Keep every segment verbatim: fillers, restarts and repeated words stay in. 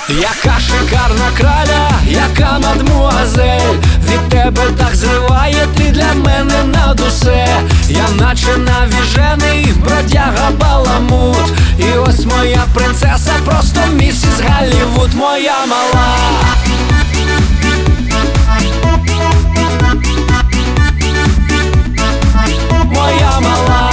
Яка шикарна краля, яка мадмуазель, від тебе так зриває, ти для мене над усе. Я наче навіжений бродяга баламут, і ось моя принцеса, просто місіс Голлівуд, моя мала. Моя мала.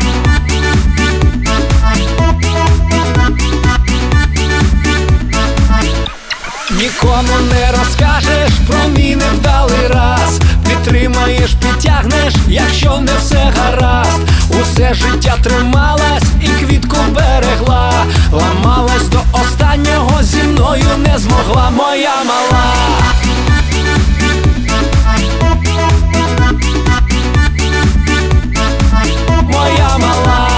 Нікому не розкажеш про мій невдалий раз, підтримаєш, підтягнеш, якщо не все гаразд. Усе життя трималась і квітку берегла, ламалась до останнього, зі мною не змогла, моя мала. Моя мала.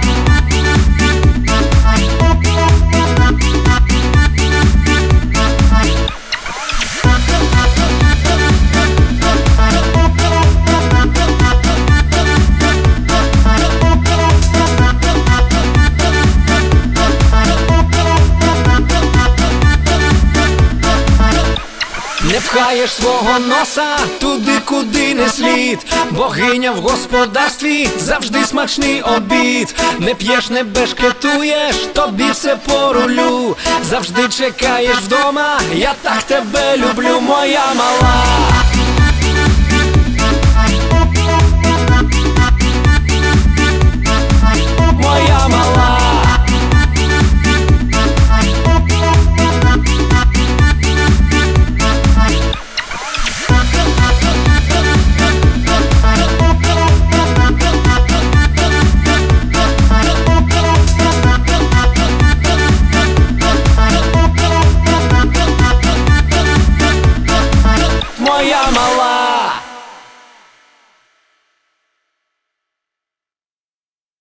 Не пхаєш свого носа туди, куди не слід. Богиня в господарстві, завжди смачний обід. Не п'єш, не бешкетуєш, тобі все по рулю. Завжди чекаєш вдома, я так тебе люблю, моя мала. Моя мала. Моя мала.